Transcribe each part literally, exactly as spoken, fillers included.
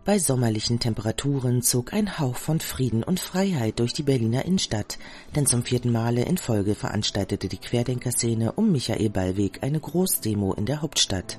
Bei sommerlichen Temperaturen zog ein Hauch von Frieden und Freiheit durch die Berliner Innenstadt, denn zum vierten Male in Folge veranstaltete die Querdenkerszene um Michael Ballweg eine Großdemo in der Hauptstadt.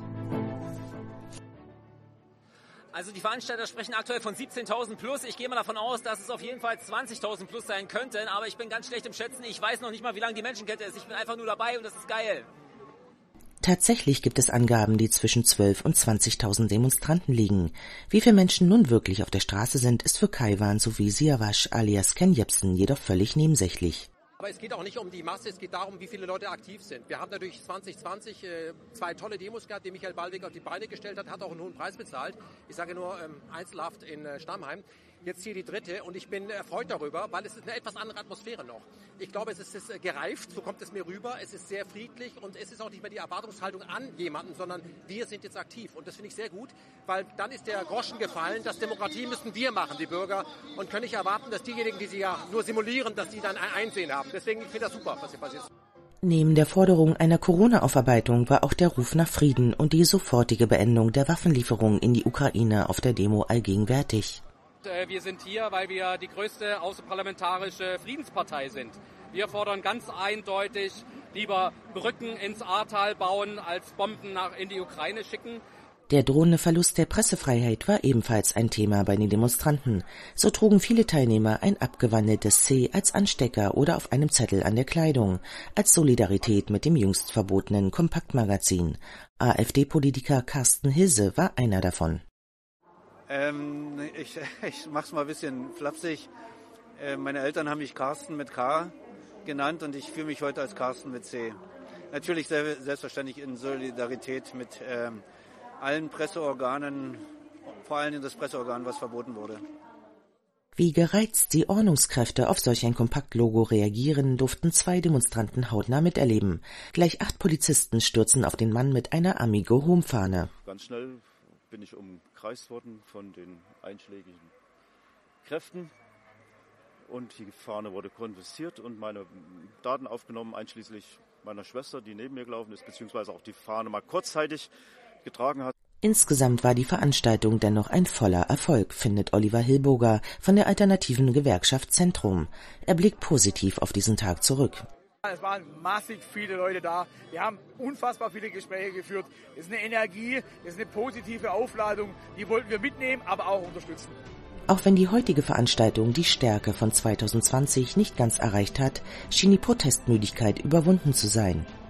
Also die Veranstalter sprechen aktuell von siebzehntausend plus. Ich gehe mal davon aus, dass es auf jeden Fall zwanzigtausend plus sein könnten, aber ich bin ganz schlecht im Schätzen. Ich weiß noch nicht mal, wie lang die Menschenkette ist. Ich bin einfach nur dabei und das ist geil. Tatsächlich gibt es Angaben, die zwischen zwölf und zwanzigtausend Demonstranten liegen. Wie viele Menschen nun wirklich auf der Straße sind, ist für Kaiwan sowie Siavash alias Ken Jebsen jedoch völlig nebensächlich. Aber es geht auch nicht um die Masse, es geht darum, wie viele Leute aktiv sind. Wir haben natürlich zwanzig zwanzig äh, zwei tolle Demos gehabt, die Michael Ballweg auf die Beine gestellt hat, hat auch einen hohen Preis bezahlt. Ich sage nur ähm, Einzelhaft in äh, Stammheim. Jetzt hier die dritte und ich bin erfreut darüber, weil es ist eine etwas andere Atmosphäre noch. Ich glaube, es ist, es ist gereift, so kommt es mir rüber. Es ist sehr friedlich und es ist auch nicht mehr die Erwartungshaltung an jemanden, sondern wir sind jetzt aktiv. Und das finde ich sehr gut, weil dann ist der Groschen gefallen, dass Demokratie müssen wir machen, die Bürger, und können nicht erwarten, dass diejenigen, die sie ja nur simulieren, dass die dann ein Einsehen haben. Deswegen finde ich das super, was hier passiert. Neben der Forderung einer Corona-Aufarbeitung war auch der Ruf nach Frieden und die sofortige Beendung der Waffenlieferung in die Ukraine auf der Demo allgegenwärtig. Wir sind hier, weil wir die größte außerparlamentarische Friedenspartei sind. Wir fordern ganz eindeutig lieber Brücken ins Ahrtal bauen, als Bomben nach in die Ukraine schicken. Der drohende Verlust der Pressefreiheit war ebenfalls ein Thema bei den Demonstranten. So trugen viele Teilnehmer ein abgewandeltes C als Anstecker oder auf einem Zettel an der Kleidung, als Solidarität mit dem jüngst verbotenen Kompaktmagazin. AfD-Politiker Carsten Hilse war einer davon. Ähm, ich, ich mach's mal ein bisschen flapsig. Äh, meine Eltern haben mich Carsten mit K genannt und ich fühle mich heute als Carsten mit C. Natürlich sehr, selbstverständlich in Solidarität mit ähm, allen Presseorganen, vor allem das Presseorgan, was verboten wurde. Wie gereizt die Ordnungskräfte auf solch ein Kompaktlogo reagieren, durften zwei Demonstranten hautnah miterleben. Gleich acht Polizisten stürzen auf den Mann mit einer Amigo-Home-Fahne. Ganz schnell bin ich umkreist worden von den einschlägigen Kräften und die Fahne wurde konfisziert und meine Daten aufgenommen, einschließlich meiner Schwester, die neben mir gelaufen ist, beziehungsweise auch die Fahne mal kurzzeitig getragen hat. Insgesamt war die Veranstaltung dennoch ein voller Erfolg, findet Oliver Hilboger von der alternativen Gewerkschaft Zentrum. Er blickt positiv auf diesen Tag zurück. Es waren massig viele Leute da. Wir haben unfassbar viele Gespräche geführt. Es ist eine Energie, es ist eine positive Aufladung. Die wollten wir mitnehmen, aber auch unterstützen. Auch wenn die heutige Veranstaltung die Stärke von zweitausendzwanzig nicht ganz erreicht hat, schien die Protestmüdigkeit überwunden zu sein.